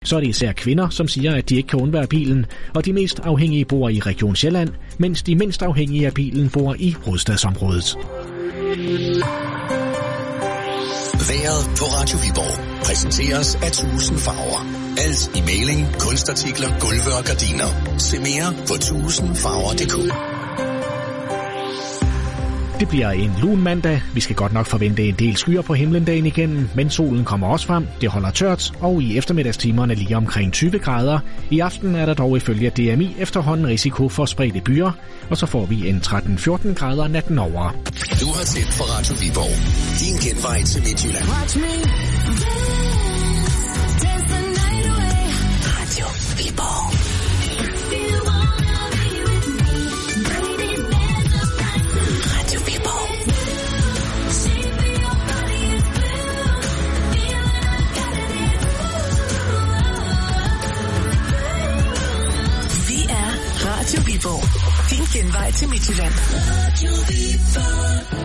så er det især kvinder, som siger, at de ikke kan undvære bilen, og de mest afhængige bor i Region Sjælland, mens de mindst afhængige af bilen bor i hovedstadsområdet. Vejret på Radio Viborg præsenteres af 1000 farver. Alt i maling, kunstartikler, gulve og gardiner. Se mere på 1000farver.dk. Det bliver en lun mandag. Vi skal godt nok forvente en del skyer på himlen dagen igennem, men solen kommer også frem. Det holder tørt, og i eftermiddagstimerne lige omkring 20 grader. I aften er der dog ifølge DMI efterhånden risiko for spredte byer, og så får vi en 13-14 grader natten over. Du har tændt for Radio Viborg. Din genvej til Midtjylland. Radio Viborg. Radio Viborg. Din genvej til Midtjylland. Radio Viborg.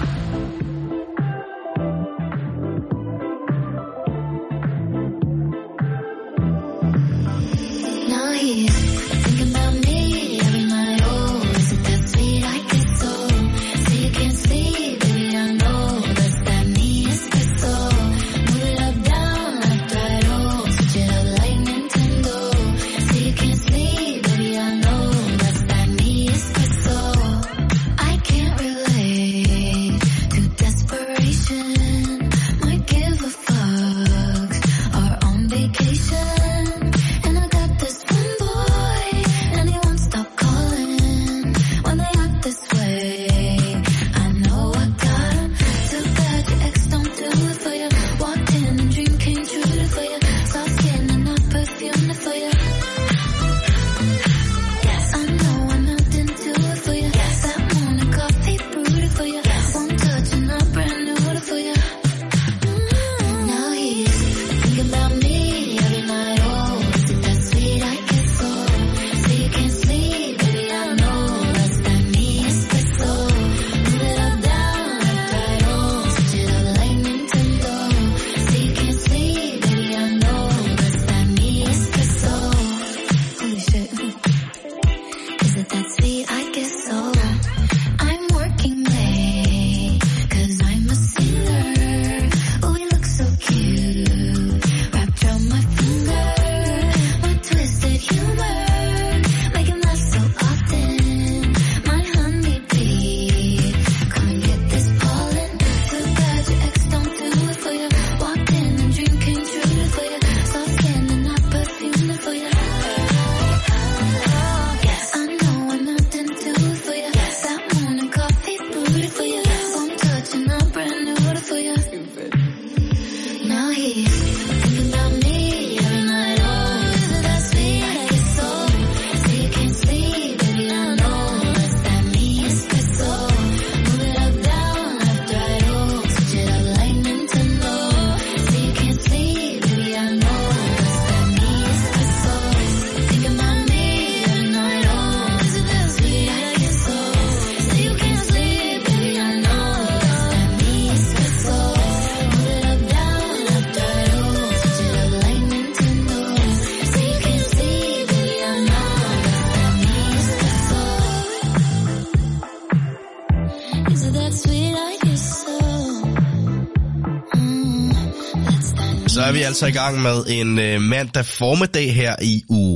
Så er vi altså i gang med en mandag formiddag her i uge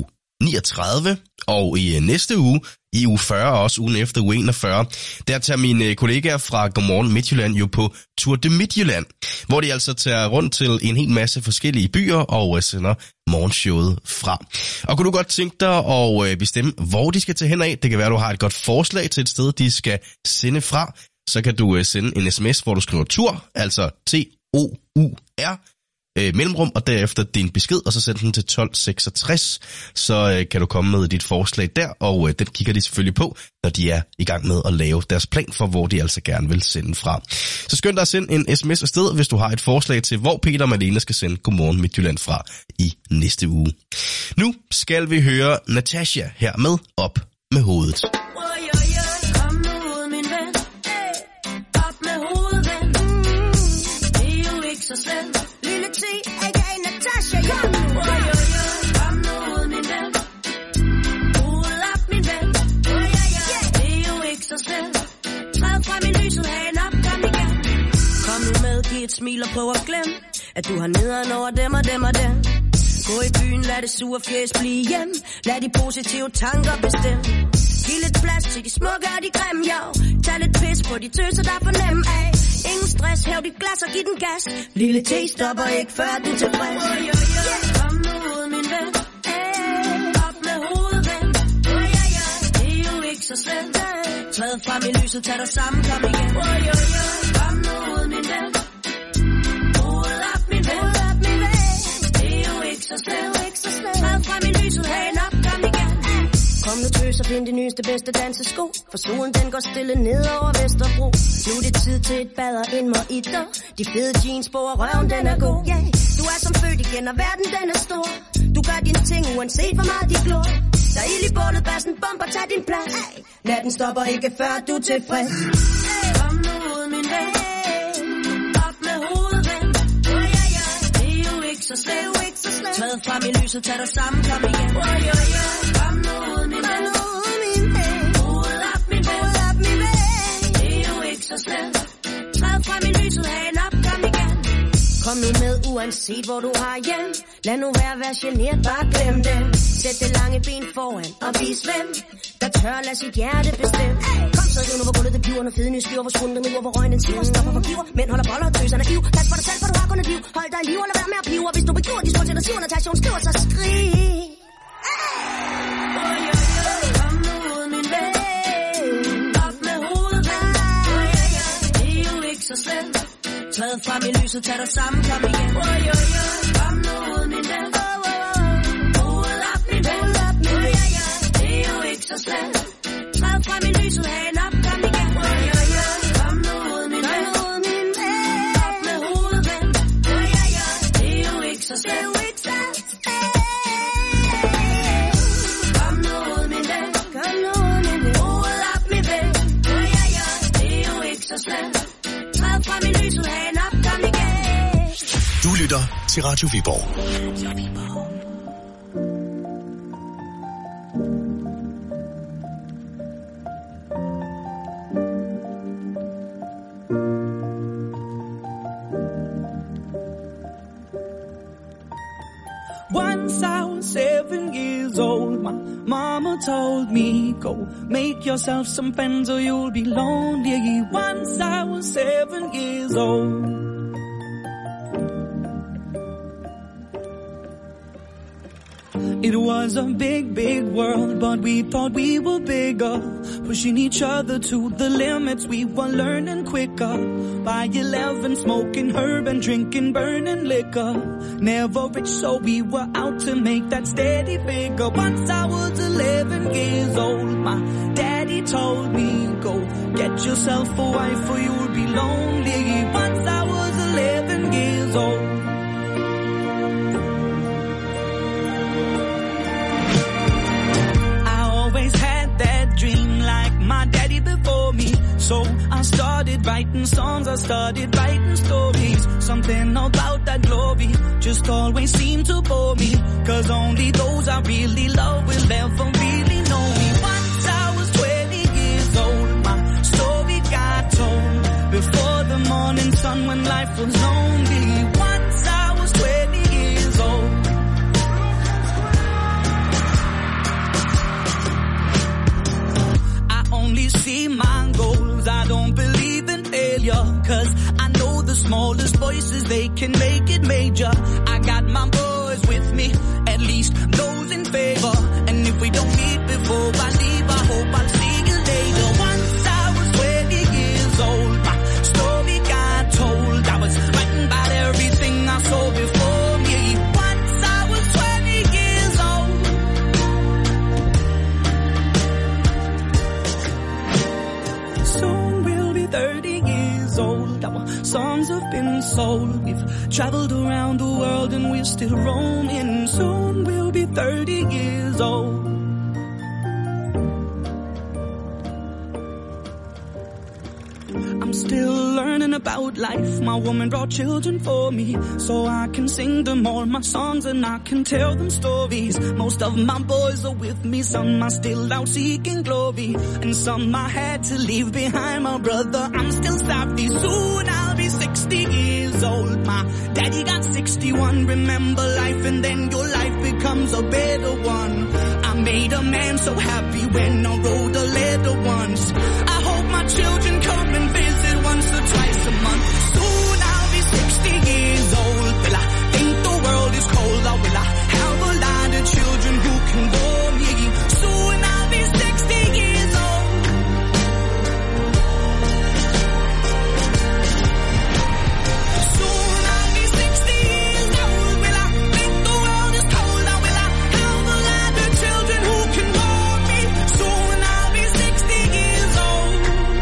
39, og i næste uge, i uge 40, og også ugen efter uge 41, der tager mine kollegaer fra Godmorgen Midtjylland jo på Tour de Midtjylland, hvor de altså tager rundt til en hel masse forskellige byer og sender morgenshowet fra. Og kunne du godt tænke dig at bestemme, hvor de skal tage hen af? Det kan være, du har et godt forslag til et sted, de skal sende fra. Så kan du sende en sms, hvor du skriver tur, altså TOUR, mellemrum, og derefter din besked, og så send den til 1266, så kan du komme med dit forslag der, og den kigger de selvfølgelig på, når de er i gang med at lave deres plan for, hvor de altså gerne vil sende fra. Så skynd dig at sende en sms afsted, hvis du har et forslag til, hvor Peter og Malene skal sende Godmorgen Midtjylland fra i næste uge. Nu skal vi høre Natasha her med Op med hovedet. Så slemt. Lille T, a.k.a. Natasha, ja. at du har nederen over dem og dem og dem. Gå i byen, lad det sure fjes blive hjem. Lad de positive tanker bestemme. Giv lidt plads til de smukke og de grimme, jo. Tag lidt pis på de tøser, der er for nem af. Ingen stress, hæv dit glas og giv den gas. Lille T stopper ikke, før du er tilfreds. Kom nu ud, min ven. Op med hovedet, ven. Det er jo ikke så slemt. Træd frem i lyset, tag dig sammen, kom igen. Kom nu ud, min ven. Hovedet op, min ven. Det er jo ikke så slemt. Træd frem i lyset, hagen op, kom igen. Kom nu tøs og find de nyeste bedste dansesko. For solen den går stille ned over Vesterbro. Nu er det tid til et bad og en mojito. De fede jeans på og røven den er god. Yeah. Du er som født igen og verden den er stor. Du gør dine ting uanset hvor meget de glor. Der er ild i bålet, bassen bomber, tag din plads. Natten stopper ikke før du er tilfreds. Kom nu ud min ven. Op med hovedet ven. Det er jo ikke så slemt. Træd frem i lyset, tag dig sammen, kom igen. Kom nu ud min ven. Hovedet op min ven. Det er jo ikke så slemt. Træd frem i lyset, hagen op, kom igen. Kom nu med uanset hvor du har hjem. Lad nu være generet, bare glem det. Sæt det lange ben foran og vis hvem der tør lad sit hjerte bestemme. Kom så riv nu hvor gulvet det piver. Når fede nye styrer, hvor skunden river, hvor røgen den siver. Stopper for giver, mænd holder boller og tøser naiv. Pas på dig selv, for du har kun et liv. Hold dig i liv og lad være med at pive. Og hvis du begiver de store til at tage skriver, så skrig. Kom nu ud min ven. Op med hovedet ven. Det er jo ikke så slemt. Træd frem i lyset, tag dig sammen, kom igen. Kom nu ud min ven. Hovedet op min ven. Det er jo ikke så slemt. Træd frem i lyset, hagen op, kom igen. Kom nu ud min ven. Op med hovedet ven. Det er jo ikke så slemt. Kom nu ud min ven. Hovedet op min ven. Det er jo ikke så slemt. Træd frem i lyset, hagen op, kom igen. Du lytter til Radio Viborg. Once I was 7 years old, my mama told me, go make yourself some friends or you'll be lonely. Once I was 7 years old. It was a big, big world, but we thought we were bigger, pushing each other to the limits. We were learning quicker. By 11, smoking herb and drinking burning liquor. Never rich, so we were out to make that steady figure. Once I was 11 years old, my daddy told me, go get yourself a wife or you'll be lonely. Once I was 11 years old. Had that dream like my daddy before me. So I started writing songs, I started writing stories. Something about that glory just always seemed to bore me. Cause only those I really love will ever really know me. Once I was 20 years old, my story got told. Before the morning sun when life was lonely. Once I was 20 years old. Only see my goals, I don't believe in failure. Cause I know the smallest voices, they can make it major. I got my boys with me, at least those in favor. And if we don't meet before I leave, I hope I'll see you later. Once I was 20 years old, my story got told. I was writing about everything I saw before me. Once I was 20 years old. Soon we'll be 30 years old. Our songs have been sold. We've traveled around the world and we're still roaming. Soon we'll be 30 years old. I'm still learning about life. My woman brought children for me, so I can sing them all my songs and I can tell them stories. Most of my boys are with me, some are still out seeking glory, and some I had to leave behind. My brother, I'm still sorry. Soon I'll be 60 years years old. My daddy got 61. Remember life and then your life becomes a better one. I made a man so happy when I wrote a letter once. I hope my children come and visit once or twice a month. Soon I'll be 60 years old. Will I think the world is cold, or will I have a lot of children who can bore me? Soon I'll be 60 years old. Soon I'll be 60 years old. Will I think the world is cold, or will I have a lot of children who can bore me? Soon I'll be 60 years old.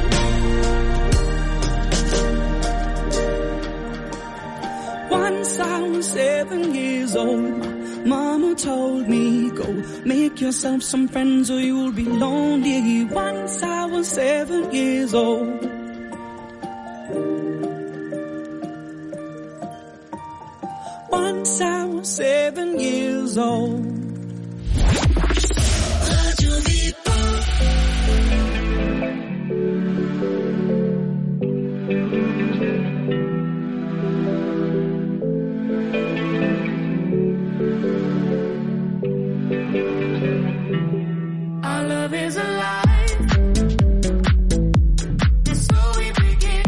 Once I was 7 years old. Mama told me, go make yourself some friends or you'll be lonely. Once I was 7 years old. Once I was 7 years old. Our love is alive. And so we begin.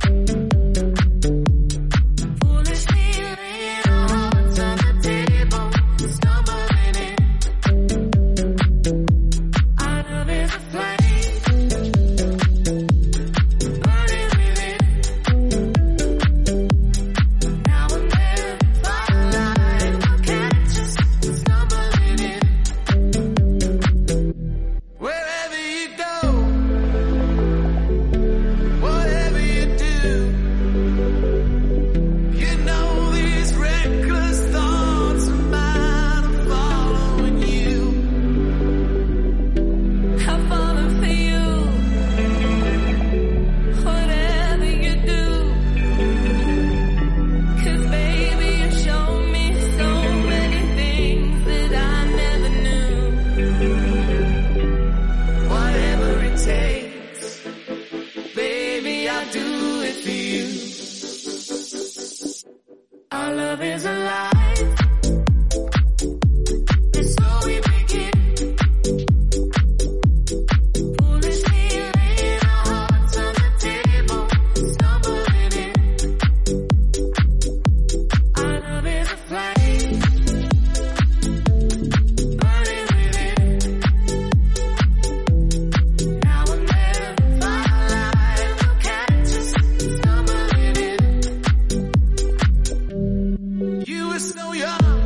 Foolishly laying our hearts on the table, stumbling in. Our love is a flame, burning within. Now and then, firelight will catch us stumbling in. Wherever you go, whatever you do, you know these reckless thoughts of mine are following you. I've fallen for you. Whatever you do, 'cause baby you show me so many things that I never knew. Whatever it takes, baby, I'll do it for you. Our love is alive, and so we begin. Foolishly laying our hearts on the table, stumbling in. Our love is a flame, burning within. Now and then, firelight will catch us stumbling in. You were so young,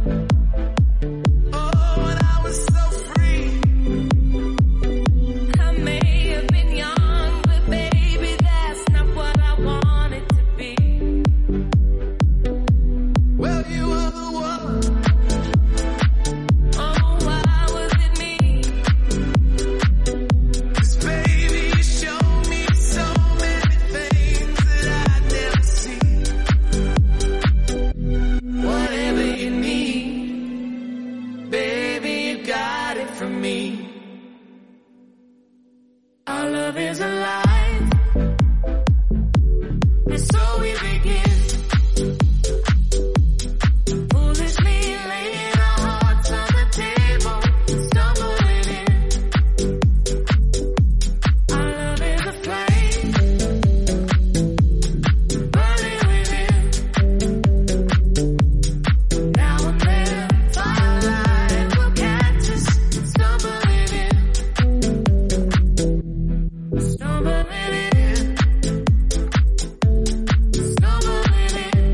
oh, and I was so free. I may have been young, but baby, that's not what I wanted to be. Well, you were the one. Oh, why was it me? 'Cause baby, you showed me so many things that I'd never seen. Whatever you need, baby, you got it from me. Our love is alive, and so we begin. Foolishly laying our hearts on the table, stumbling in. Our love is a flame, burning within. Now and then, firelight will catch us stumbling in. Stumbling in. Stumbling in.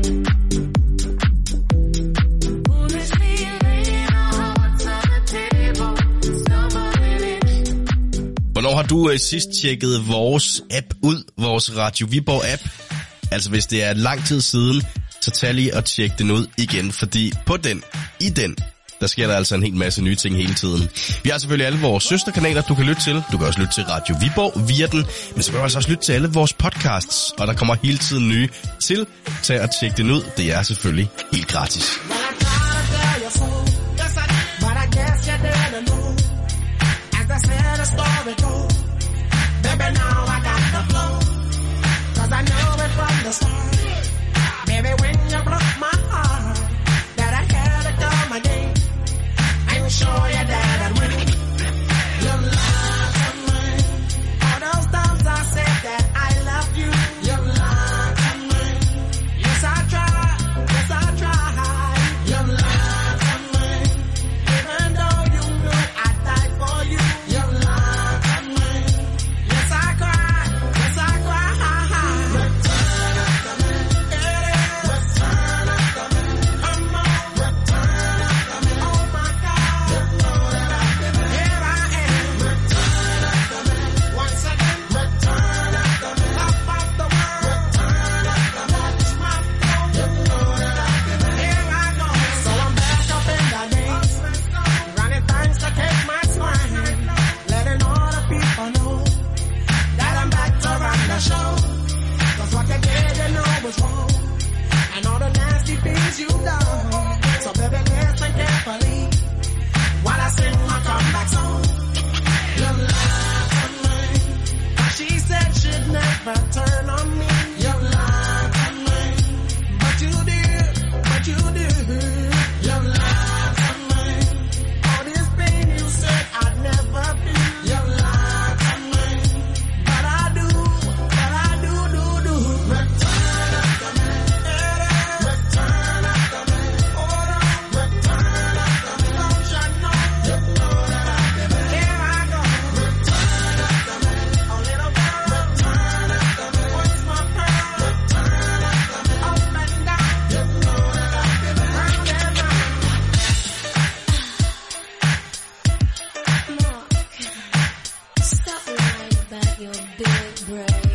Foolishly laying our hearts on the table, stumbling in. Hvornår har du sidst tjekket vores app ud, vores Radio Viborg app? Altså hvis det er lang tid siden, så tag lige og tjek den ud igen, fordi på den, i den, der sker der altså en hel masse nye ting hele tiden. Vi har selvfølgelig alle vores søsterkanaler, du kan lytte til. Du kan også lytte til Radio Viborg via den, men så kan du altså også lytte til alle vores podcasts, og der kommer hele tiden nye til. Tag og tjek den ud, det er selvfølgelig helt gratis. happily while I sing my comeback song. Your life on me. She said she'd never turn on me. Your life on me. But you did. Your life on me. All this pain you said I'd never feel. Your life on me. But I do. Return after me. Return after me. Hold on. Return after me. Don't you know? You know that I give it. Here I go. Return after me. A little girl. Return after me. What's my pearl? Return after me. Up and down. You know that I give it. Round and round. Mark, stop lying about your big break.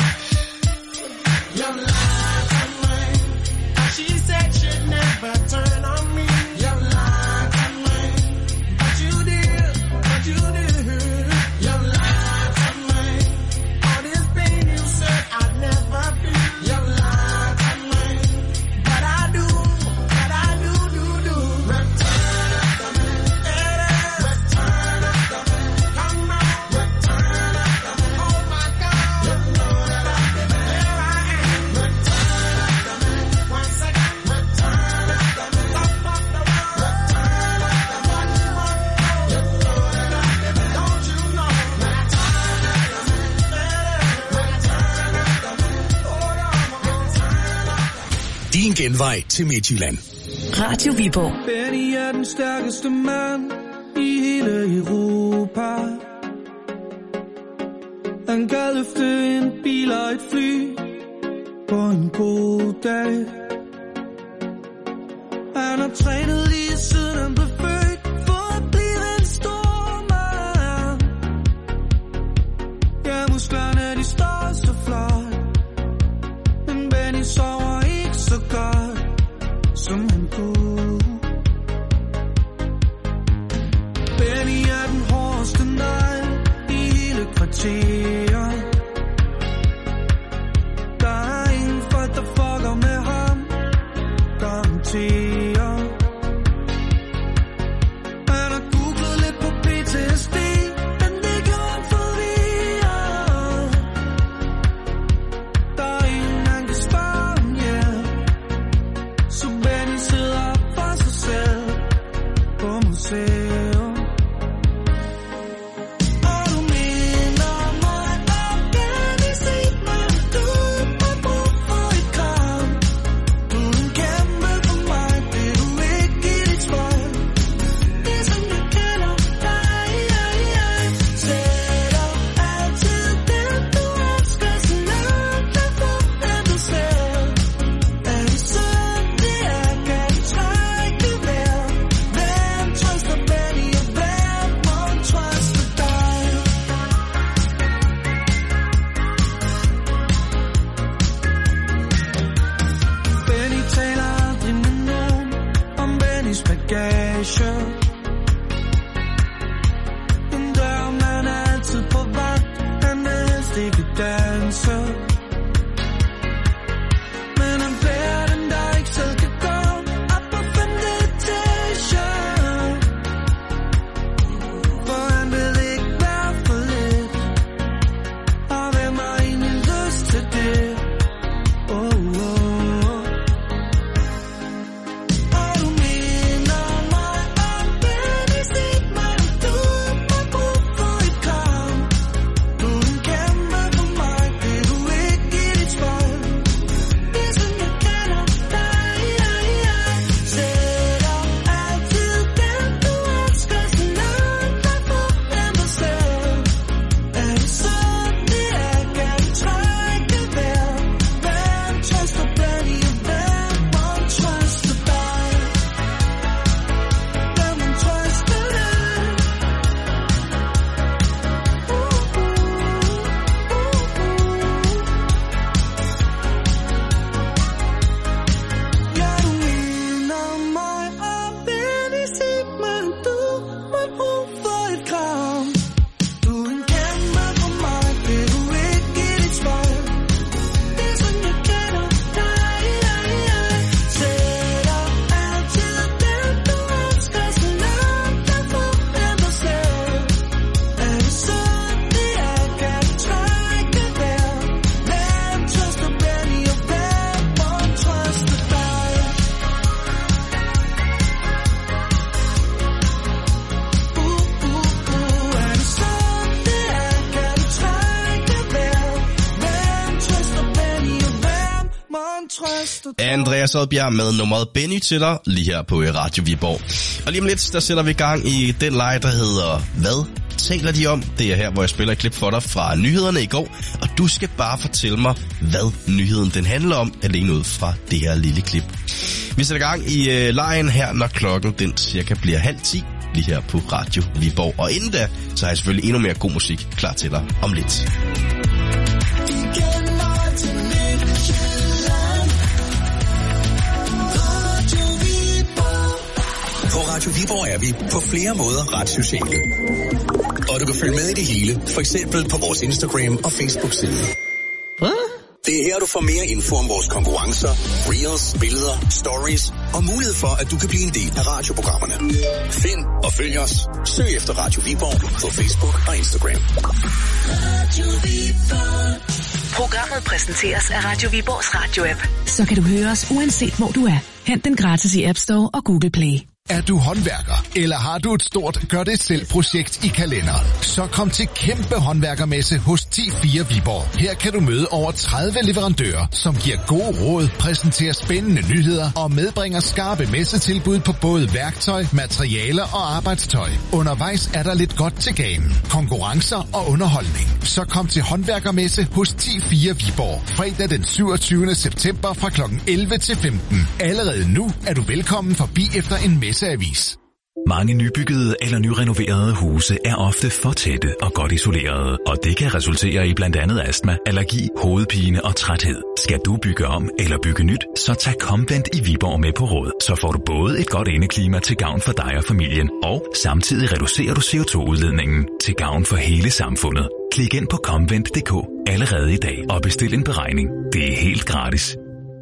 Your life on me. She said she'd never turn on me. Your life on me. But you did. Your life on me. All this pain you said I'd never feel. Your life on me. But I do. Return after me. Return after me. Come on. Return after me. Oh my God. You know that I give it. Here I am. Return after me. Once again. Return after me. Top of the world. Return after me. One more. You know that I give it. Don't you know? Return after me. Return after me. Hold on. Return after me. Din genvej til Midtjylland. Radio Viborg. Benny er den stærkeste mand i hele Europa. Han kan løfte en bil og et fly på en god dag. Han har trænet lige siden han blev født for at blive en stor mand. Ja, musklerne de står så flot, men Benny sover ikke så godt som han kunne. Benny er den hårdeste negl i hele kvarteret. Der er ingen folk, der fucker med ham, garanteret. Han har googlet lidt på PTSD, men det gjorde ham forvirret. Der er ingen, han kan spørge om hjælp, så Benny sidder for sig selv på museum. Og du minder mig om Benny, sig mig, du har brug for et kram. Du er en kæmpe for mig, det du ikke i dit spejl. Det som jeg kender dig, sætter altid den du elsker så langt derfra af dig selv. Er det sådan det er, kan du trække det mere? Hvem trøster Benny Andreas Oddbjerg med nummeret Benny til dig, lige her på Radio Viborg. Og lige om lidt, der sætter vi i gang i den leg, der hedder Hvad taler de om? Det er her, hvor jeg spiller et klip for dig fra nyhederne i går, og du skal bare fortælle mig, hvad nyheden den handler om, alene ud fra det her lille klip. Vi sætter i gang i legen her, når klokken den cirka bliver 9:30, lige her på Radio Viborg. Og inden da, så har jeg selvfølgelig endnu mere god musik klar til dig om lidt. På Radio Viborg er vi på flere måder ret sociale. Og du kan følge med i det hele, for eksempel på vores Instagram og Facebook-side. Det er her, du får mere info om vores konkurrencer, reels, billeder, stories og mulighed for, at du kan blive en del af radioprogrammerne. Find og følg os. Søg efter Radio Viborg på Facebook og Instagram. Radio Viborg. Programmet præsenteres af Radio Viborgs radio-app. Så kan du høre os uanset hvor du er. Hent den gratis i App Store og Google Play. Er du håndværker, eller har du et stort gør-det-selv-projekt i kalenderen? Så kom til kæmpe håndværkermesse hos T4 Viborg. Her kan du møde over 30 leverandører, som giver gode råd, præsenterer spændende nyheder og medbringer skarpe messetilbud på både værktøj, materialer og arbejdstøj. Undervejs er der lidt godt til ganen, konkurrencer og underholdning. Så kom til håndværkermesse hos T4 Viborg. Fredag den 27. september fra kl. 11 til 15. Allerede nu er du velkommen forbi efter en messeavis. Mange nybyggede eller nyrenoverede huse er ofte for tætte og godt isolerede, og det kan resultere i blandt andet astma, allergi, hovedpine og træthed. Skal du bygge om eller bygge nyt, så tag Comvent i Viborg med på råd. Så får du både et godt indeklima til gavn for dig og familien, og samtidig reducerer du CO2-udledningen til gavn for hele samfundet. Klik ind på Comvent.dk allerede i dag og bestil en beregning. Det er helt gratis.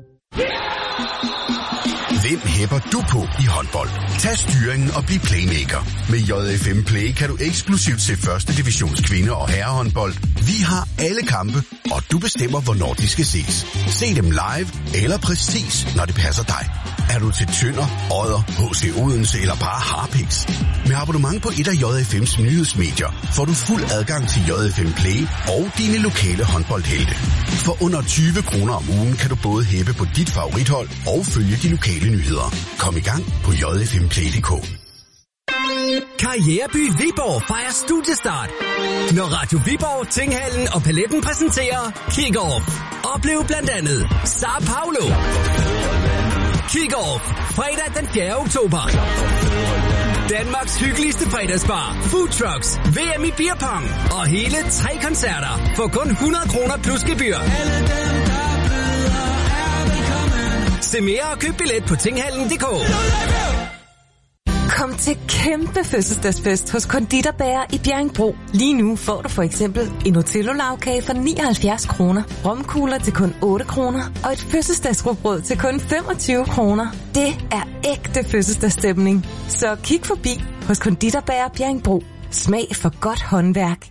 Hvem hæpper du på i håndbold? Tag styringen og bliv playmaker. Med JFM Play kan du eksklusivt se første divisions kvinde- og herrehåndbold. Vi har alle kampe, og du bestemmer, hvornår de skal ses. Se dem live eller præcis, når det passer dig. Er du til Tønder, Odder, HC Odense eller bare Harpiks? Med abonnement på et af JFM's nyhedsmedier får du fuld adgang til JFM Play og dine lokale håndboldhelte. For under 20 kroner om ugen kan du både hæppe på dit favorithold og følge de lokale nyheder. Kom i gang på jfmplay.dk. Karriereby Viborg fejrer studiestart. Når Radio Viborg, Tinghallen og Paletten præsenterer Kick-Off. Oplev blandt andet Sao Paulo. Kick-Off fredag den 4. oktober. Danmarks hyggeligste fredagsbar, food trucks, VM i beerpong og hele 3 koncerter for kun 100 kroner plus gebyr. Se mere og køb billet på tinghallen.dk. Kom til kæmpe fødselsdagsfest hos Konditorbager i Bjerringbro. Lige nu får du for eksempel en Otello-lavkage for 79 kroner, romkugler til kun 8 kroner og et fødselsdagsrugbrød til kun 25 kroner. Det er ægte fødselsdagsstemning. Så kig forbi hos Konditorbager Bjerringbro. Smag for godt håndværk.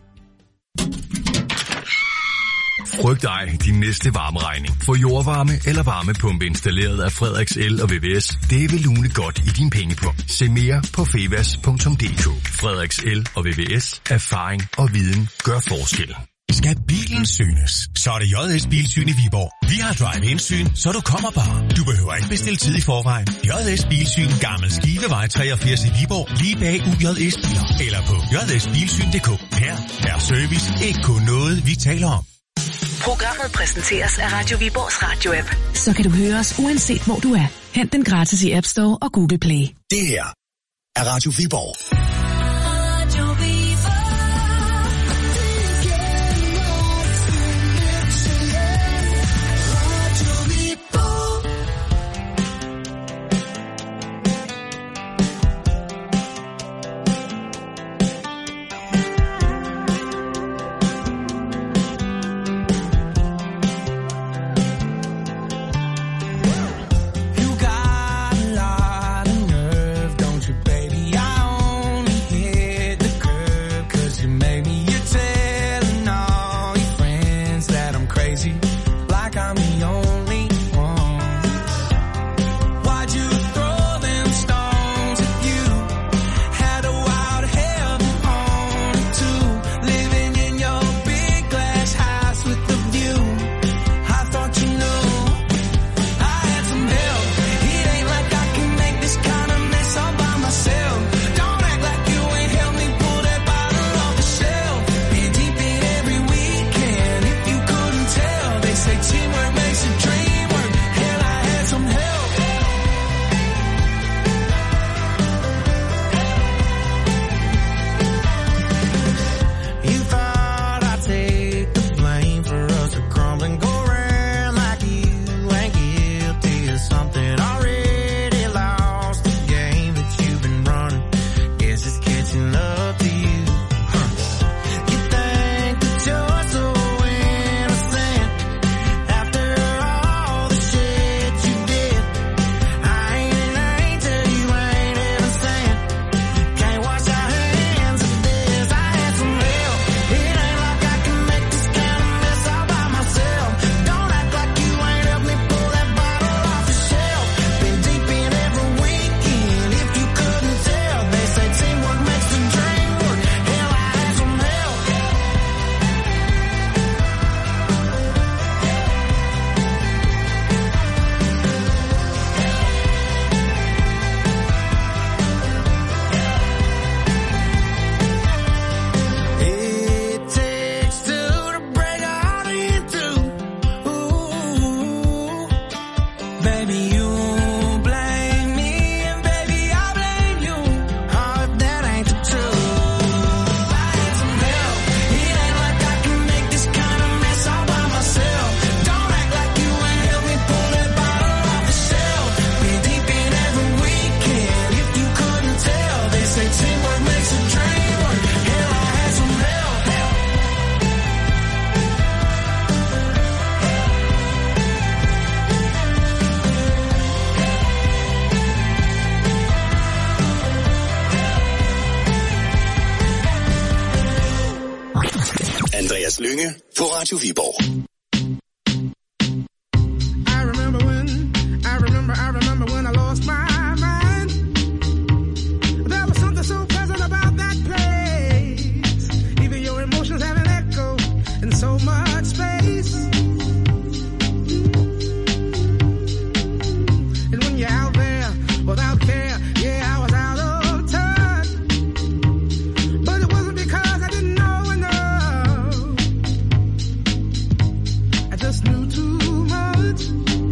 Frygt ej din næste varmeregning. Få jordvarme eller varmepumpe installeret af Frederiks El og VVS. Det vil lune godt i din pengepung. Se mere på fevas.dk. Frederiks El og VVS. Erfaring og viden gør forskel. Skal bilen synes, så er det JS Bilsyn i Viborg. Vi har drive-in-syn, så du kommer bare. Du behøver ikke bestille tid i forvejen. JS Bilsyn, Gammel Skivevej 83 i Viborg, lige bag UJS Biler. Eller på jsbilsyn.dk. Her er service ikke kun noget, vi taler om. Programmet præsenteres af Radio Viborgs radio-app. Så kan du høre os uanset hvor du er. Hent den gratis i App Store og Google Play. Det her er Radio Viborg. You got a lot of nerve, don't you, baby? I only Mads Lynge på Radio Viborg. I remember when I lost my mind. There was something so pleasant about that place. Even your emotions have an echo in so much space. And when you're out there without care, yeah, I was out of touch. But it wasn't because I didn't know enough. I just knew too much.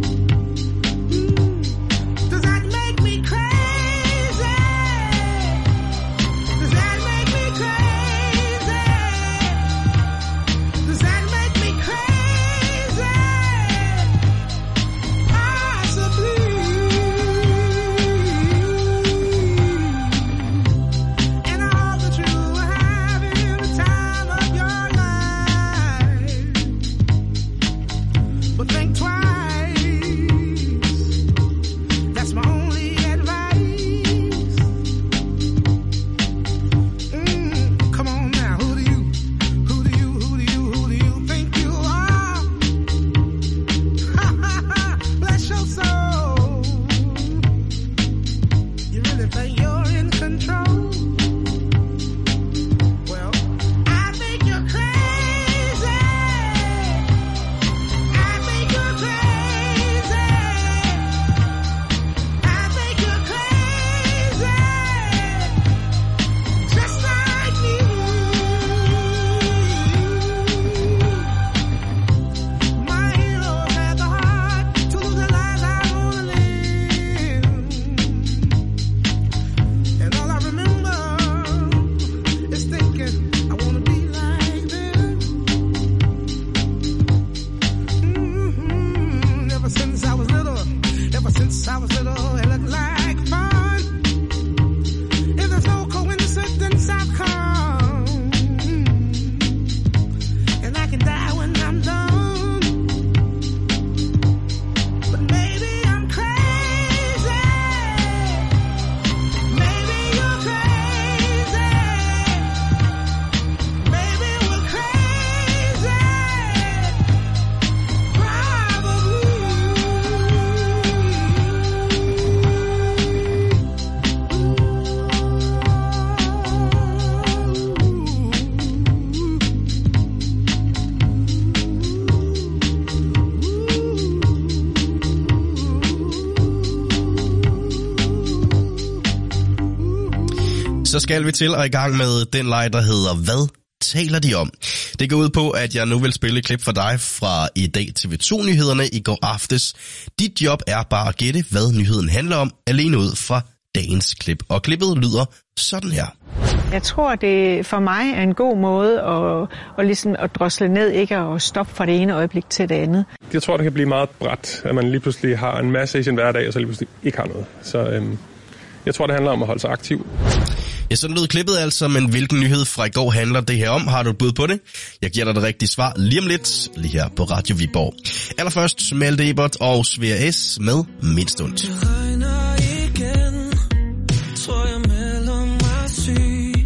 Så skal vi til og i gang med den leg, der hedder Hvad taler de om? Det går ud på, at jeg nu vil spille et klip for dig fra i dag TV2-nyhederne i går aftes. Dit job er bare at gætte, hvad nyheden handler om, alene ud fra dagens klip. Og klippet lyder sådan her. Jeg tror, det for mig er en god måde at ligesom at drosle ned, ikke at stoppe fra det ene øjeblik til det andet. Jeg tror, det kan blive meget brat, at man lige pludselig har en masse i sin hverdag, og så lige pludselig ikke har noget. Så jeg tror, det handler om at holde sig aktiv. Ja, sådan lød klippet altså, men hvilken nyhed fra i går handler det her om? Har du et bud på det? Jeg giver dig det rigtige svar lige om lidt, lige her på Radio Viborg. Allerførst Malte Ebert og Svea S. med Min Stund. Det regner igen, tror jeg melder mig syg,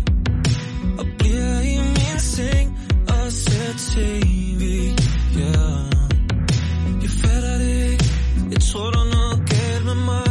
og bliver i min seng og ser TV, yeah. Jeg fatter det ikke, jeg tror der er noget galt med mig.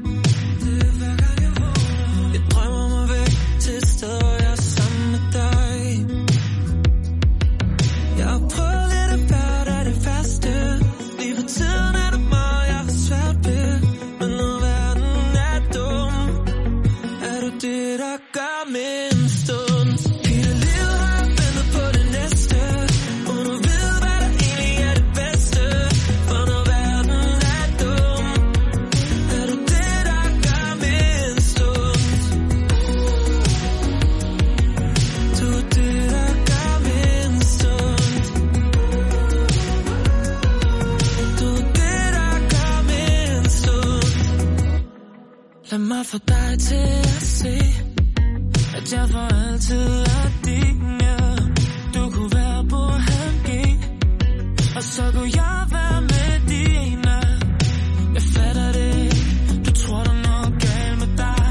Lad mig få dig til at se, at jeg for altid er din, ja. Du kunne være på halv-G, og så kunne jeg være med dine. Jeg fatter det, du tror der er noget galt med dig.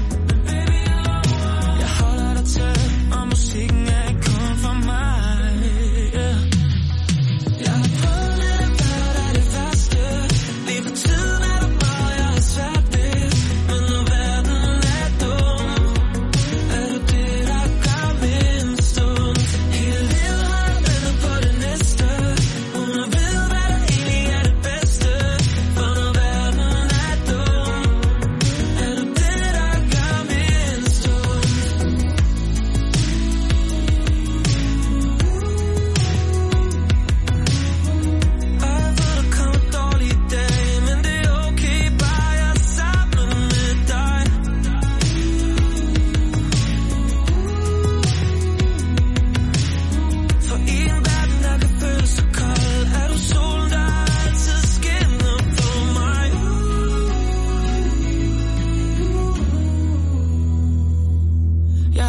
Jeg holder dig til, og musikken er ikke kun for mig.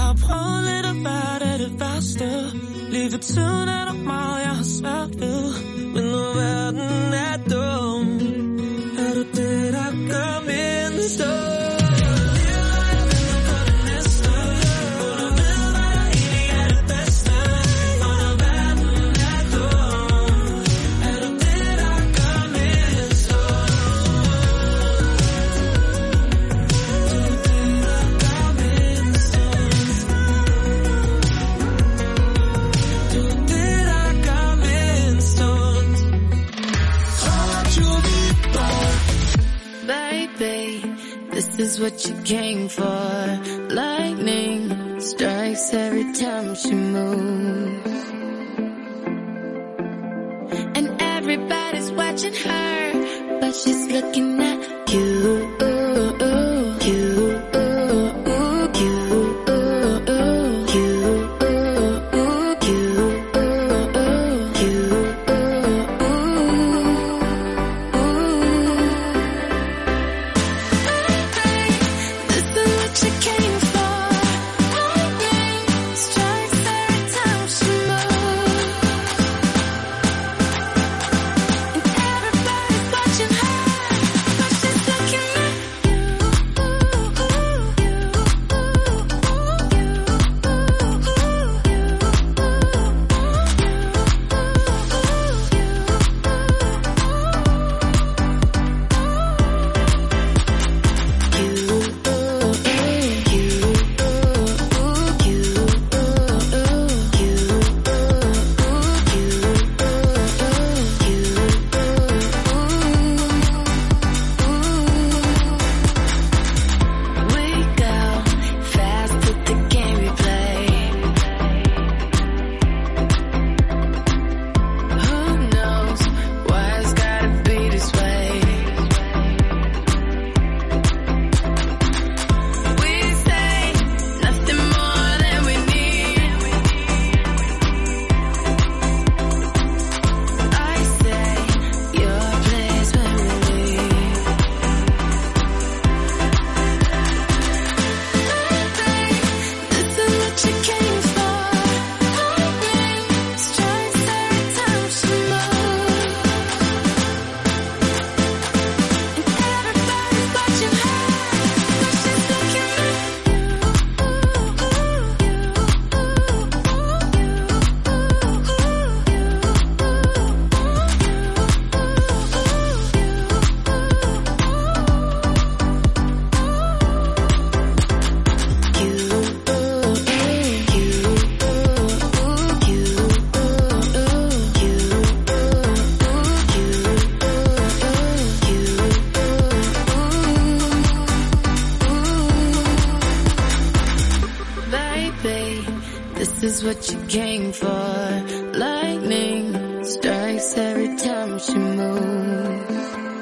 har prøvet lidt at være det værste. Lige ved tiden er der meget, jeg har svært ved. Men når verden er dum, er du det, der gør mindst ondt. This is what you came for. Lightning strikes every time she moves. And everybody's watching her, but she's looking at you. This is what you came for. Lightning strikes every time she moves.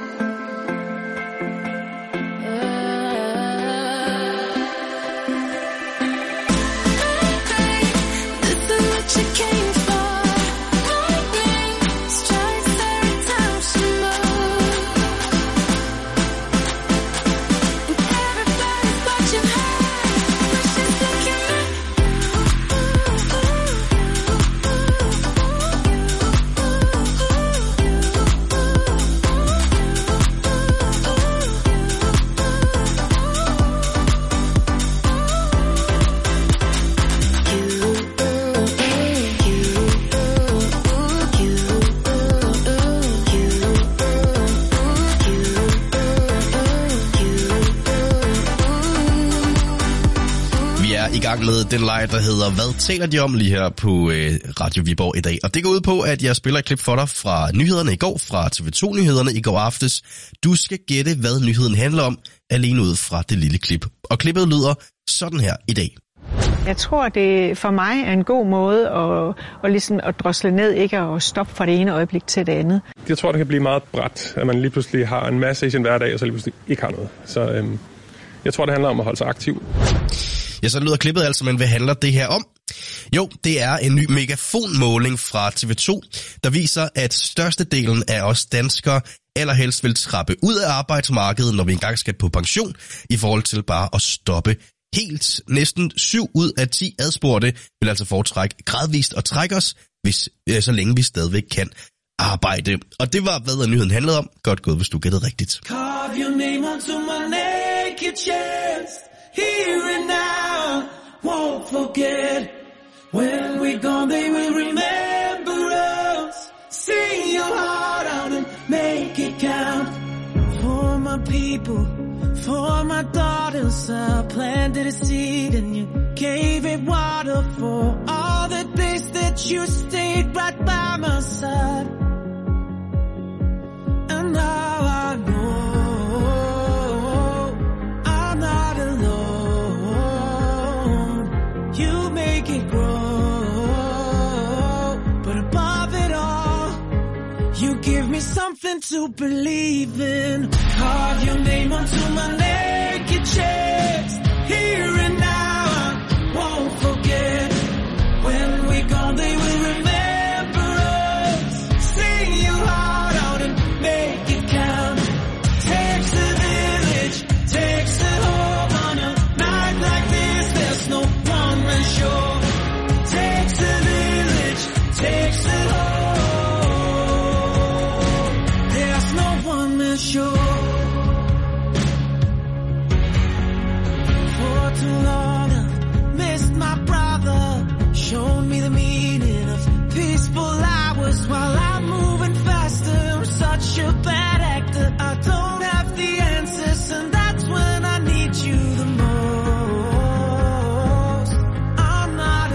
Med den leg, der hedder Hvad taler de om lige her på Radio Viborg i dag. Og det går ud på, at jeg spiller et klip for dig fra nyhederne i går, fra TV2-nyhederne i går aftes. Du skal gætte, hvad nyheden handler om, alene ud fra det lille klip. Og klippet lyder sådan her i dag. Jeg tror, det for mig er en god måde at ligesom at drosle ned, ikke at stoppe fra det ene øjeblik til det andet. Jeg tror, det kan blive meget bræt, at man lige pludselig har en masse i sin hverdag, og så lige pludselig ikke har noget. Så jeg tror, det handler om at holde sig aktiv. Ja, så lyder klippet altså, men hvad handler det her om? Jo, det er en ny megafonmåling fra TV2, der viser, at størstedelen af os danskere allerhelst vil trappe ud af arbejdsmarkedet, når vi engang skal på pension, i forhold til bare at stoppe helt næsten 7 ud af 10 adspurgte vil altså foretrække gradvist at trække os, så længe vi stadigvæk kan arbejde. Og det var, hvad nyheden handlede om. Godt gået, hvis du gættede rigtigt. Carve your name onto my naked chest. Here and now, won't forget. When we're gone, they will remember us. Sing your heart out and make it count. For my people, for my daughters, I planted a seed and you gave it water. For all the days that you stayed right by my side. And now I know I'm not alone. You make it grow, but above it all, you give me something to believe in. Carve your name onto my naked chest. Here and now, I won't forget. When we're gone, they will remember us. Sing your heart out and make it count. Takes a village, takes a home on a night like this. There's no one man sure. Takes a village, takes a home. There's no one man sure. For too long I've missed my brother. Shown me the meaning of peaceful hours while I'm moving faster. I'm such a bad actor. I don't have the answers, and that's when I need you the most. I'm not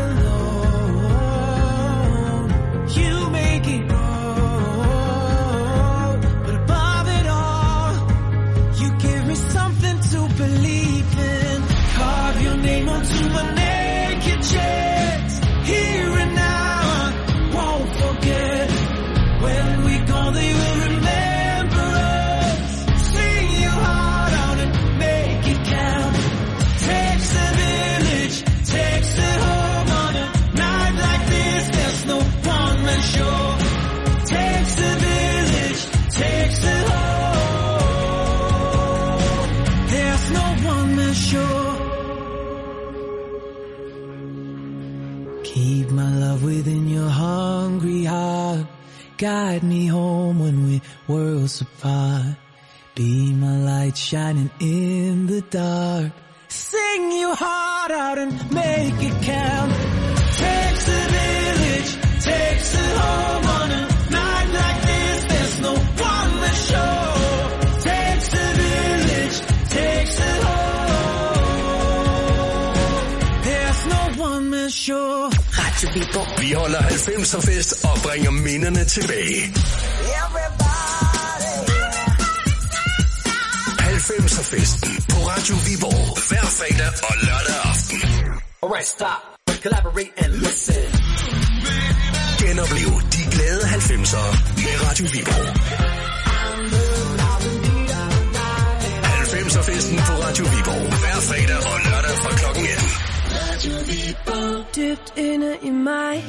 alone. You make it grow, but above it all, you give me something to believe in. Carve your name onto my naked chest. Here and now, I won't forget. When we gone, they will remember us. Sing your heart out and make it count. Takes a village, takes a home on a night like this. There's no one man sure. Takes a village, takes a home. There's no one man sure. Keep my love within your hungry heart. Guide me home when we're worlds apart. Be my light shining in the dark. Sing your heart out and make it count. Takes a village, takes a home on a night like this. There's no one man sure. Takes a village, takes a home. There's no one man sure. Radio Viborg. Vi holder 90'er-fest og bringer minderne tilbage. 90'er-festen på Radio Viborg. Hver fredag og lørdag aften. Alright, stop. Collaborate and listen. Genoplev de glade 90'ere med Radio Viborg. 90'er-festen på Radio Viborg. Hver fredag og lørdag fra klokken 18. Radio Viborg. Dybt inde i mig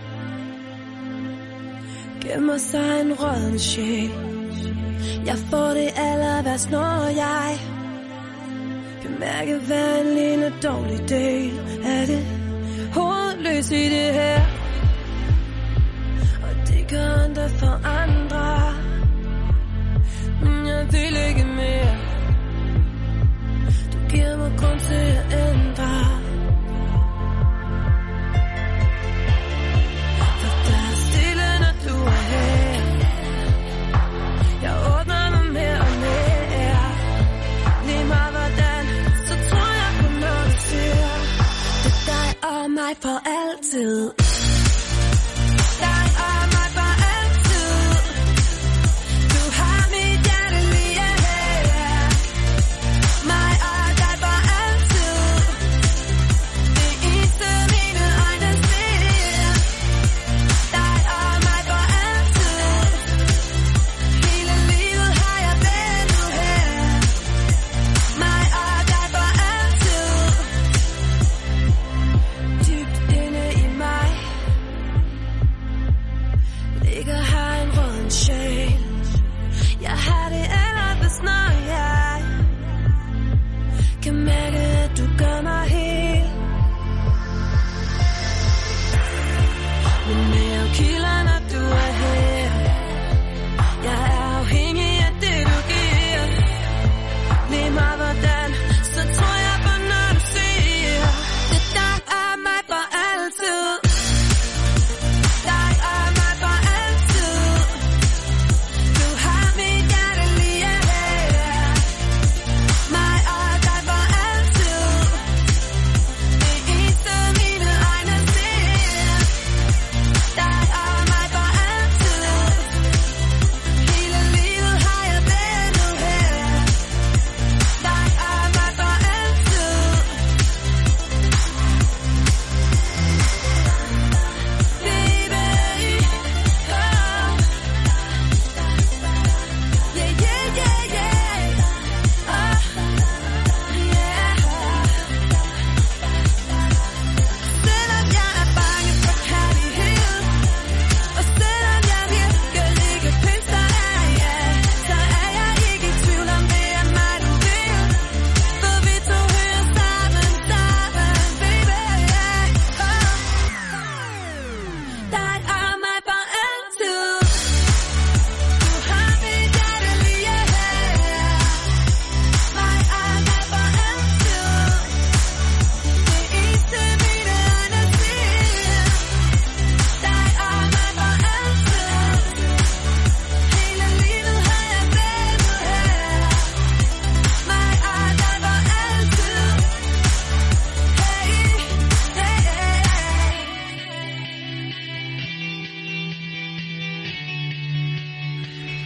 gemmer sig en rådden sjæl. Jeg får det aller værst, når jeg kan mærke hver en lille dårlig del af det hovedløs i det her. Og det gør det for andre, men jeg vil ikke mere. Du giver mig grund til at ændre. Mig for altid. Dig og mig for altid. Du har mit hjerte lige her. Mig og dig for altid. Det eneste mine øjne ser. Dig og mig for altid. Hele livet har jeg ventet her. Mig og dig for altid. Dybt inde i mig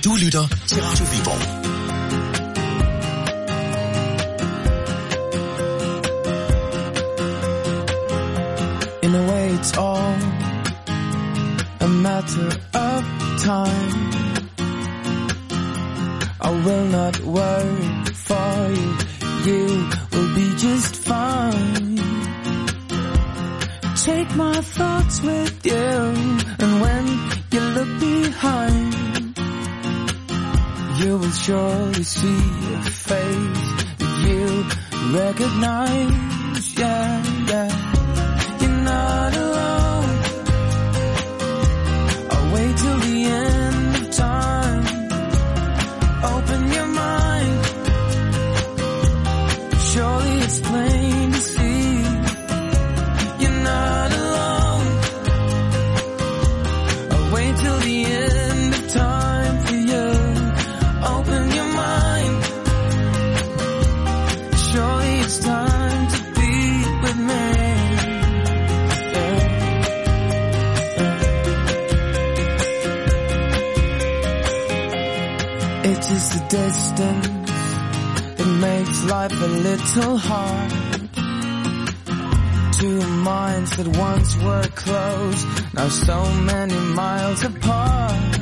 Du lytter til Radio Viborg. In a way it's all a matter of time. I will not worry for you. You will be just fine. Take my thoughts with you, and when you look behind, you will surely see a face that you recognize. Yeah, yeah. You're not alone. I'll wait till the end of time. Open your mind. Surely it's plain to see. You're not alone. I'll wait till the end of time for you. Open your mind. Surely it's time to be with me. It's just the distance that makes life a little hard. Two minds that once were close, now so many miles apart.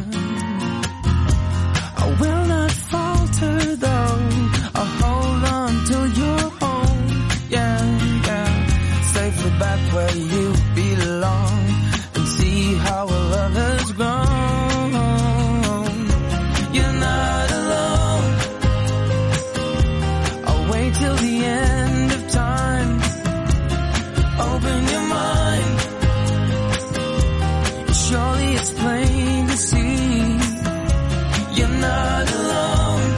I will not falter though, I'll hold on till you're home. Yeah, yeah, safely back where you belong, and see how our love has grown. You're not alone. I'll wait till the end of time. Open your mind. Surely it's plain to see. You're not alone.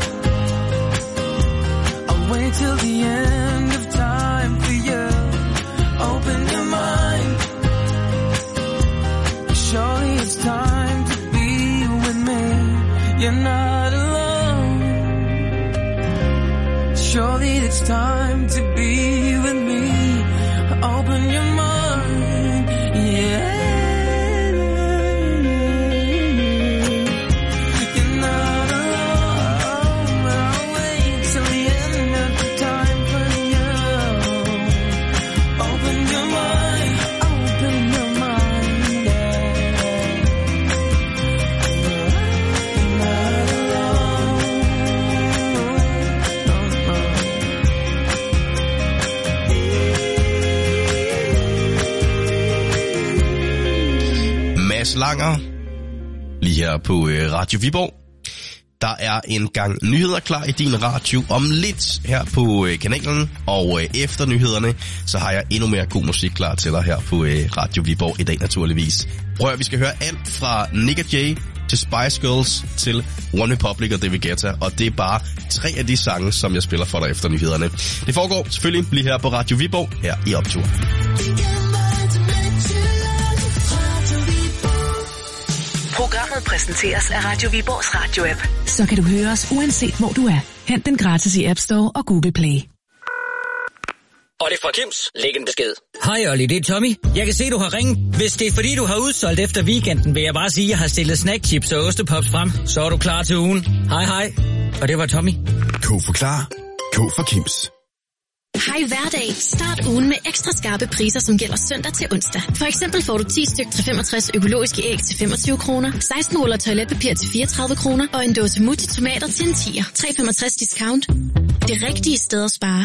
I'll wait till the end of time for you. Open your mind. Surely it's time to be with me. You're not alone. Surely it's time to be with me. Open your mind. Yeah. You're not alone. I'll wait till the end of the time for you. Open your mind. Open your mind. Yeah. You're not alone. Mads Langer, lige her på Radio Viborg. Der er en gang nyheder klar i din radio om lidt her på kanalen, og efter nyhederne, så har jeg endnu mere god musik klar til dig her på Radio Viborg i dag naturligvis. Prøv at vi skal høre alt fra Nick & Jay til Spice Girls til One Republic og David Guetta, og det er bare 3 af de sange, som jeg spiller for dig efter nyhederne. Det foregår selvfølgelig lige her på Radio Viborg, her i Optur. Programmet præsenteres af Radio Viborgs radio-app. Så kan du høre os uanset hvor du er. Hent den gratis i App Store og Google Play. Og det er fra Kims. Læg en besked. Hej Olli, det er Tommy. Jeg kan se, du har ringet. Hvis det er fordi, du har udsolgt efter weekenden, vil jeg bare sige, at jeg har stillet snackchips og ostepops frem. Så er du klar til ugen. Hej hej. Og det var Tommy. K for klar. K for Kims. Hej hverdag. Start ugen med ekstra skarpe priser, som gælder søndag til onsdag. For eksempel får du 10 styk til 65 økologiske æg til 25 kroner, 16 ruller toiletpapir til 34 kroner og en dåse Mutti tomater til en 10'er. 3,65 discount. Det rigtige sted at spare.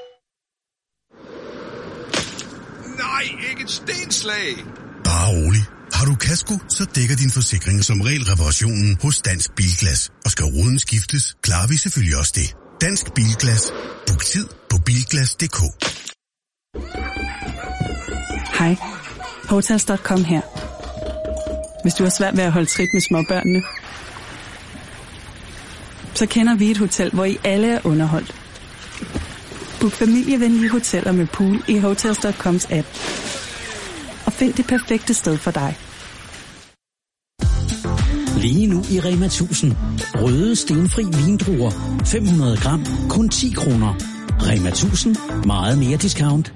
Nej, ikke et stenslag. Bare rolig. Har du kasko, så dækker din forsikring som regel reparationen hos Dansk Bilglas. Og skal ruden skiftes, klarer vi selvfølgelig også det. Dansk Bilglas. Book tid på bilglas.dk. Hej. Hotels.com her. Hvis du har svært ved at holde trit med småbørnene, så kender vi et hotel, hvor I alle er underholdt. Book familievenlige hoteller med pool i Hotels.coms app. Og find det perfekte sted for dig. Lige nu i Rema 1000. Røde stenfri vindruer. 500 gram. Kun 10 kroner. Rema 1000. Meget mere discount.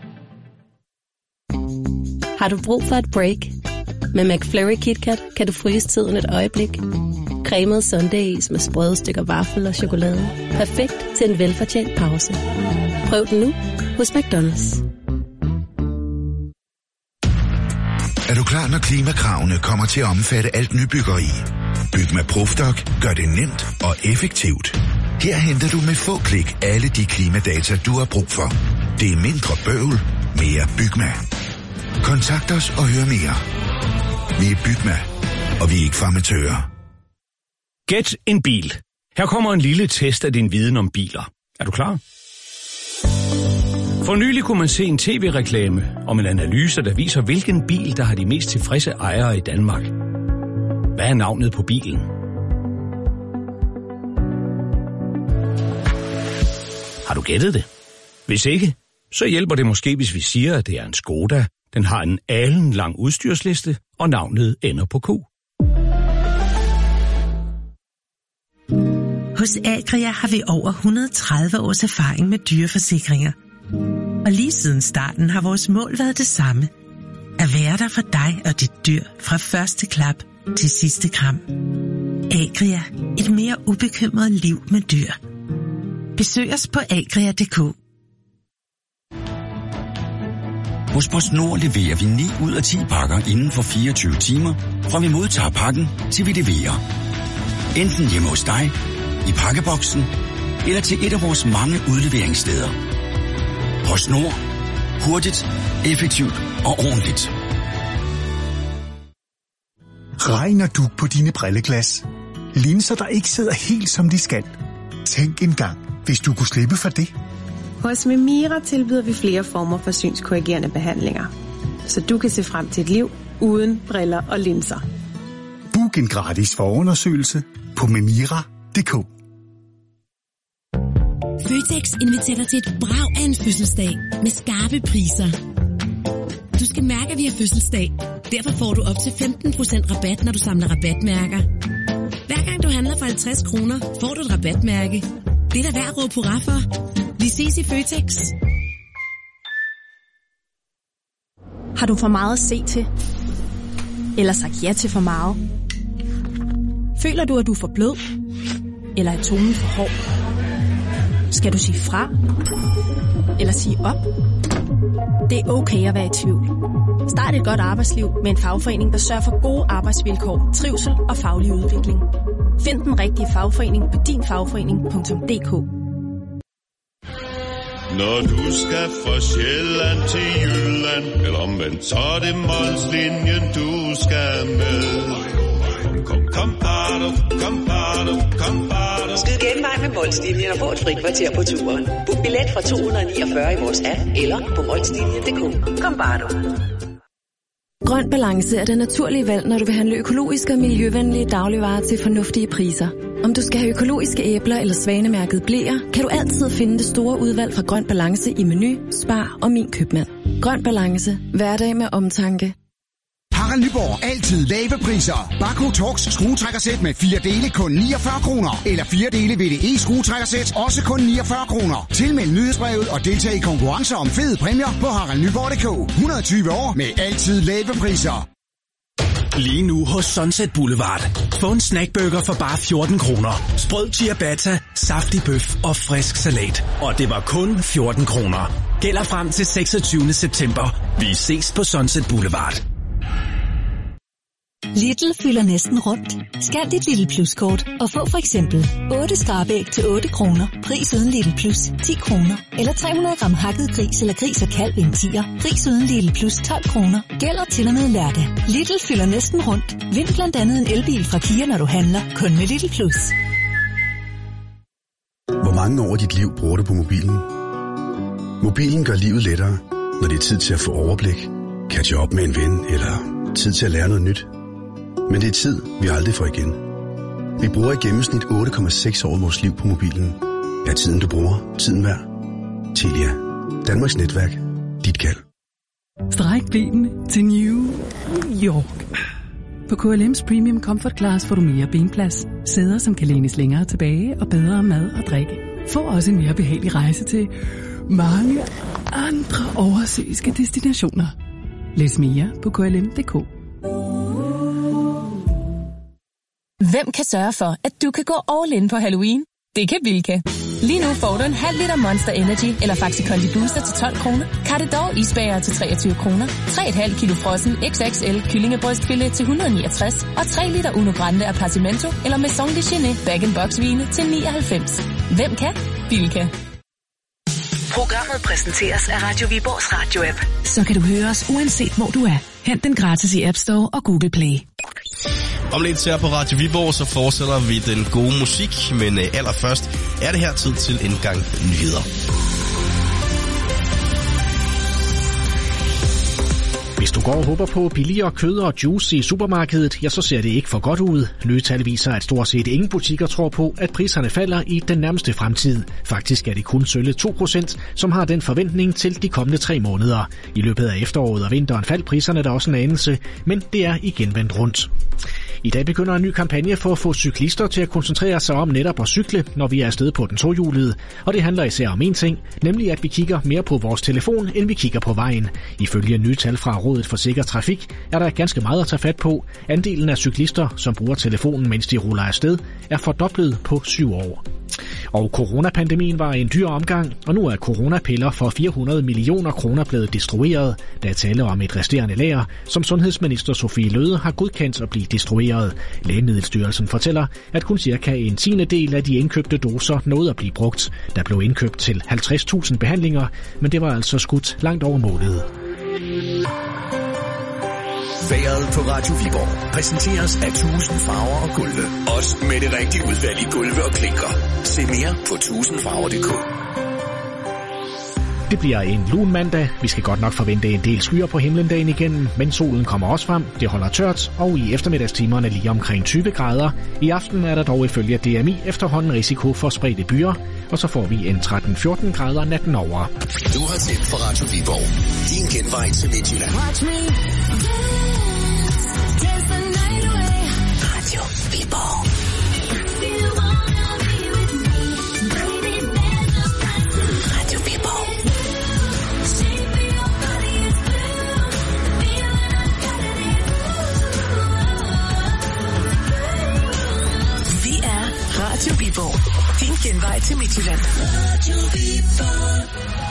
Har du brug for et break? Med McFlurry KitKat kan du fryse tiden et øjeblik. Cremet sundaes med sprøde stykker vaffel og chokolade. Perfekt til en velfortjent pause. Prøv den nu hos McDonald's. Er du klar, når klimakravene kommer til at omfatte alt nybyggeri? Byg med Profdoc gør det nemt og effektivt. Her henter du med få klik alle de klimadata, du har brug for. Det er mindre bøvl, mere Bygma. Kontakt os og hør mere. Vi er Bygma, og vi er ikke farmatører. Gæt en bil. Her kommer en lille test af din viden om biler. Er du klar? For nylig kunne man se en tv-reklame om en analyse, der viser, hvilken bil, der har de mest tilfredse ejere i Danmark. Hvad er navnet på bilen? Har du gættet det? Hvis ikke, så hjælper det måske, hvis vi siger, at det er en Skoda. Den har en alenlang udstyrsliste, og navnet ender på Q. Hos Agria har vi over 130 års erfaring med dyreforsikringer. Og lige siden starten har vores mål været det samme. At være der for dig og dit dyr fra første klap til sidste kram. Agria, et mere ubekymret liv med dyr. Besøg os på agria.dk. Hos PostNord leverer vi 9 ud af 10 pakker inden for 24 timer, fra vi modtager pakken til vi leverer. Enten hjemme hos dig, i pakkeboksen, eller til et af vores mange udleveringssteder. PostNord. Hurtigt, effektivt og ordentligt. Regner du på dine brilleglas? Linser, der ikke sidder helt som de skal? Tænk engang, hvis du kunne slippe for det. Hos Memira tilbyder vi flere former for synskorrigerende behandlinger, så du kan se frem til et liv uden briller og linser. Book en gratis forundersøgelse på memira.dk. Føtex inviterer dig til et brag af en fødselsdag med skarpe priser. Du skal mærke, at vi har fødselsdag. Derfor får du op til 15% rabat, når du samler rabatmærker. Hver gang du handler for 50 kroner, får du et rabatmærke. Det er da værd at råbe hurra for. Vi ses i Føtex. Har du for meget at se til? Eller sagt ja til for meget? Føler du, at du er for blød? Eller er tonen for hård? Skal du sige fra? Eller sige op? Det er okay at være i tvivl. Start et godt arbejdsliv med en fagforening, der sørger for gode arbejdsvilkår, trivsel og faglig udvikling. Find den rigtige fagforening på dinfagforening.dk. Når du skal fra Sjælland til Jylland, eller omvendt, så er det Molslinjen, du skal med. Kom, bado, kom, bado. Skyd genvej med Molslinjen og få et frikvarter på turen. Book billet fra 249 i vores app, eller på molslinjen.dk. Kom, bado. Grøn Balance er det naturlige valg, når du vil handle økologiske og miljøvenlige dagligvarer til fornuftige priser. Om du skal have økologiske æbler eller svanemærket bleer, kan du altid finde det store udvalg fra Grøn Balance i Meny, Spar og Min Købmand. Grøn Balance. Hverdag med omtanke. Harald Nyborg. Altid lave priser. Bako Torx skruetrækkersæt med 4 dele kun 49 kroner. Eller 4 dele VDE skruetrækkersæt også kun 49 kroner. Tilmeld nyhedsbrevet og deltag i konkurrencer om fede præmier på haraldnyborg.dk. 120 år med altid lave priser. Lige nu hos Sunset Boulevard. Få en snackburger for bare 14 kroner. Sprød ciabatta, saftig bøf og frisk salat. Og det var kun 14 kroner. Gælder frem til 26. september. Vi ses på Sunset Boulevard. Lidl fylder næsten rundt. Scan dit Lidl Plus-kort og få for eksempel 8 skrabæg til 8 kroner. Pris uden Lidl Plus 10 kroner. Eller 300 gram hakket gris eller gris og kalv i en 10'er. Pris uden Lidl Plus 12 kroner. Gælder til og med lørdag. Lidl fylder næsten rundt. Vind blandt andet en elbil fra Kia, når du handler. Kun med Lidl Plus. Hvor mange år af dit liv bruger du på mobilen? Mobilen gør livet lettere, når det er tid til at få overblik, catche op med en ven eller tid til at lære noget nyt. Men det er tid, vi aldrig får igen. Vi bruger i gennemsnit 8,6 år af vores liv på mobilen. Er tiden, du bruger, tiden værd? Telia. Danmarks netværk. Dit kald. Stræk benene til New York. På KLM's Premium Comfort Class får du mere benplads, sæder som kan lænes længere tilbage og bedre mad og drikke. Få også en mere behagelig rejse til mange andre oversøiske destinationer. Læs mere på klm.dk. Hvem kan sørge for, at du kan gå all in på Halloween? Det kan Bilka. Lige nu får du en halv liter Monster Energy eller Faxi Kondi Booster til 12 kroner. Cartedor isbager til 23 kroner. 3,5 kilo frossen XXL kyllingebrystfilet til 169. Og 3 liter Uno Grande Appartamento eller Maison de Genet bag-in-box vine til 99. Hvem kan? Bilka. Programmet præsenteres af Radio Viborgs radio-app. Så kan du høre os uanset hvor du er. Hent den gratis i App Store og Google Play. Om lidt her på Radio Viborg, så fortsætter vi den gode musik, men allerførst er det her tid til en gang nyheder. Hvis du går og håber på billigere kød og juice i supermarkedet, ja, så ser det ikke for godt ud. Nye tal viser, at stort set ingen butikker tror på, at priserne falder i den nærmeste fremtid. Faktisk er det kun sølle 2%, som har den forventning til de kommende 3 måneder. I løbet af efteråret og vinteren faldt priserne der også en anelse, men det er igen vendt rundt. I dag begynder en ny kampagne for at få cyklister til at koncentrere sig om netop at cykle, når vi er afsted på den tohjulede. Og det handler især om en ting, nemlig at vi kigger mere på vores telefon, end vi kigger på vejen. Ifølge nye tal fra Rådet for Sikker Trafik er der ganske meget at tage fat på. Andelen af cyklister, som bruger telefonen, mens de ruller afsted, er fordoblet på 7 år. Og coronapandemien var en dyr omgang, og nu er coronapiller for 400 millioner kroner blevet destrueret. Der er tale om et resterende lager, som sundhedsminister Sophie Løhde har godkendt at blive destrueret. Lægemiddelstyrelsen fortæller, at kun cirka en 10. af de indkøbte doser nåede at blive brugt. Der blev indkøbt til 50.000 behandlinger, men det var altså skudt langt over målet. Vejret på Radio Viborg præsenteres af 1000 farver og gulve. Også med det rigtige udvalg i gulve og klinker. Se mere på 1000farver.dk. Det bliver en lun mandag. Vi skal godt nok forvente en del skyer på himlen dagen igennem, men solen kommer også frem. Det holder tørt, og i eftermiddagstimerne lige omkring 20 grader. I aften er der dog ifølge DMI efterhånden risiko for spredte byer, og så får vi en 13-14 grader natten over. Du har tændt for Radio Viborg. Din genvej til Midtjylland. Radio Viborg. Radio Viborg. Vi er Radio Viborg. Din genvej til Midtjylland. Radio Viborg.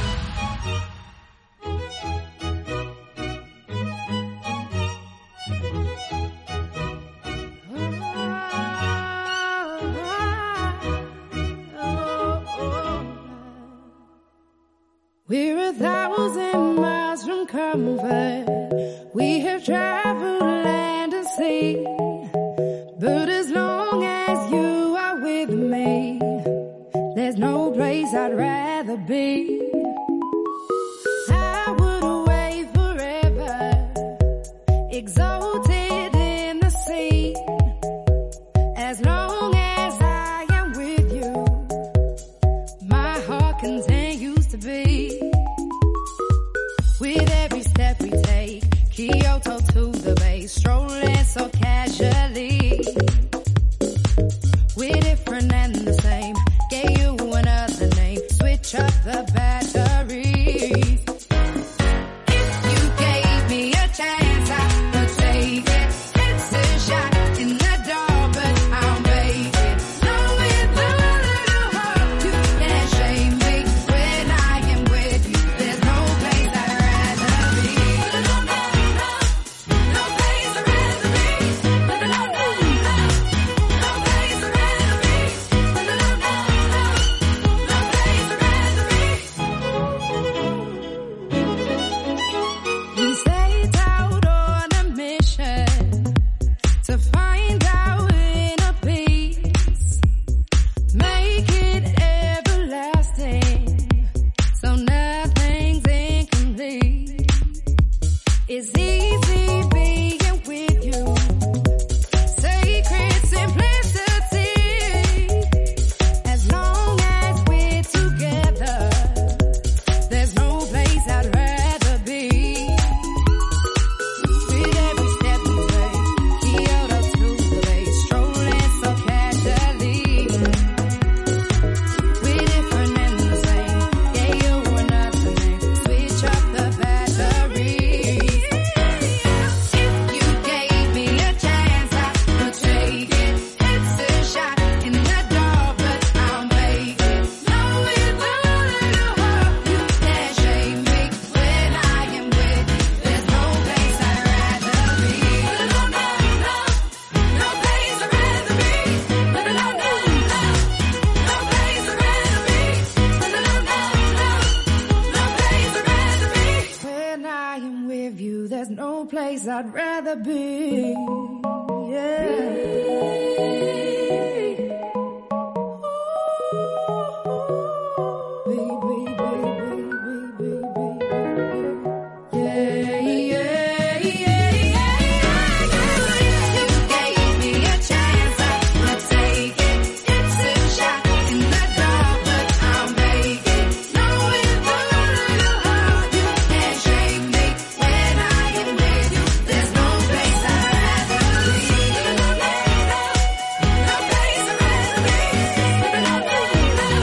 We're 1,000 miles from comfort. We have traveled land and sea. But as long as you are with me, there's no place I'd rather be. I would away forever, exalted in the sea. As long as I am with you, my heart continues to beat. With every step we take, Kyoto to the bay, strolling so casually. We're different and the same, gave you another name, switch up the batteries. If you gave me a chance, I would take it. It's a shot in the dark, but I'll make it. Knowing the little heart, you can't shame me. When I am with you, there's no place I'd rather be. No place I'd rather be. No place I'd rather be. No place I'd rather be. We set out on a mission to find our inner peace, make it everlasting, so nothing's incomplete. It's easy being with you, sacred simplicity. As long as we're together, there's no place I'd rather be. With every step we take, Kyoto to the bay, strolling so casually. We're different and the same, gave you another name, switch up the batteries. there's no place I'd rather be. Yeah.